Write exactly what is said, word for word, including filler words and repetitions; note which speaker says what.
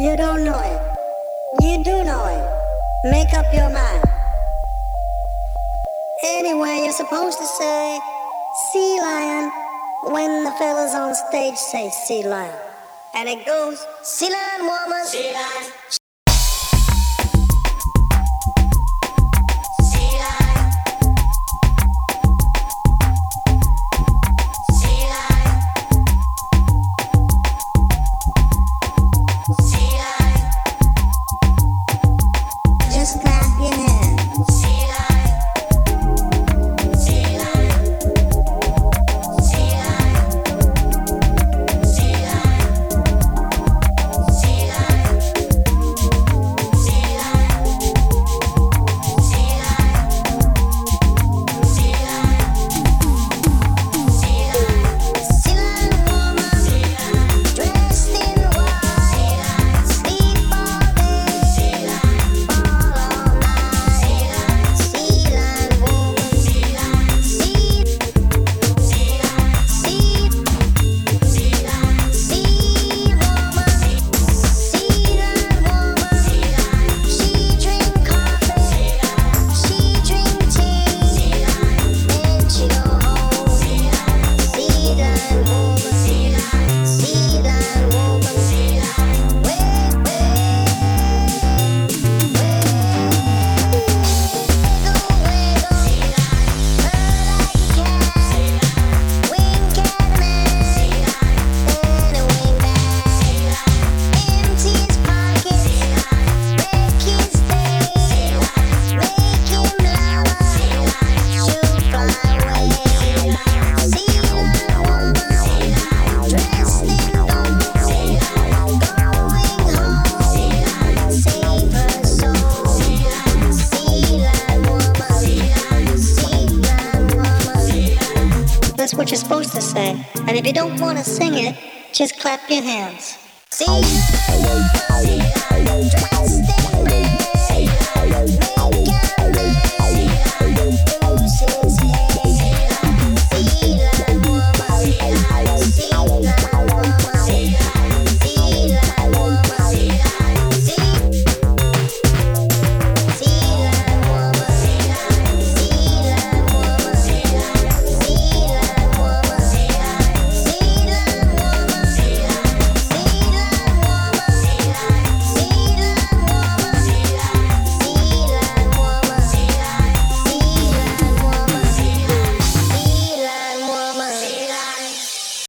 Speaker 1: You don't know it. You do know it. Make up your mind. Anyway, you're supposed to say sea lion when the fellas on stage say sea lion. And it goes, sea lion woman, sea lion. That's what you're supposed to say. And if you don't want to sing it, just clap your hands. See, see, dressed